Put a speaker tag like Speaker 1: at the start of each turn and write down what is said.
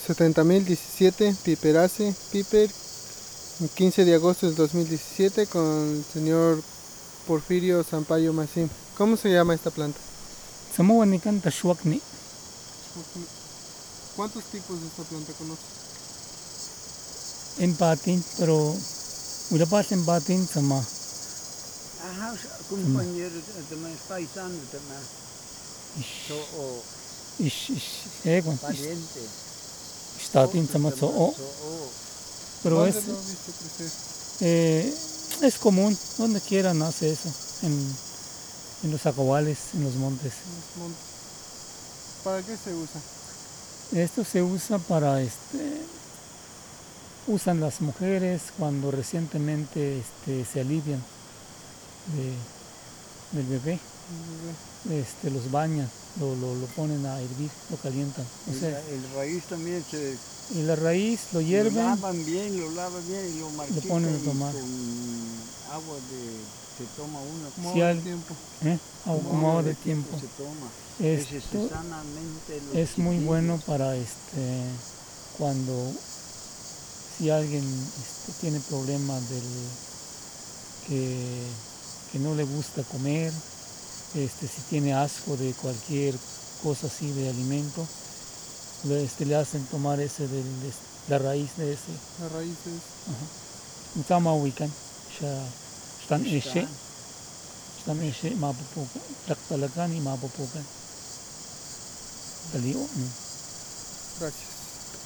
Speaker 1: 70.017 Piperaceae Piper, 15 de agosto del 2017, con el señor Porfirio Sampaio Massim. ¿Cómo se llama esta planta?
Speaker 2: Tzamawanikan Tashwakni.
Speaker 1: ¿Cuántos tipos de esta planta conoces?
Speaker 2: En Patin, pero Ulapas en Patin, Tzama.
Speaker 3: Ajá, compañero, también paisano también. Pariente.
Speaker 2: Statin, Tzama, pero
Speaker 1: ¿Dónde lo has visto crecer?
Speaker 2: es común, donde quiera nace eso, en los acobales, en los montes.
Speaker 1: ¿Para qué se usa?
Speaker 2: Esto se usa para usan las mujeres cuando recientemente se alivian del bebé. Los bañan, lo ponen a hervir, lo calientan. O sea,
Speaker 3: el raíz también se...
Speaker 2: Y la raíz lo hierven.
Speaker 3: Lo lavan bien y lo marchitan.
Speaker 2: Lo ponen a tomar.
Speaker 3: Con agua se toma uno.
Speaker 1: Como agua de tiempo.
Speaker 2: Como agua de tiempo.
Speaker 3: Se toma.
Speaker 2: Esto es muy bueno para cuando si alguien tiene problemas que no le gusta comer, si tiene asco de cualquier cosa así de alimento, le hacen tomar la raíz de ese.
Speaker 1: La raíz es.
Speaker 2: Mutama wikan, están mapupukan, tlakpalakan y mapupukan.
Speaker 1: Gracias.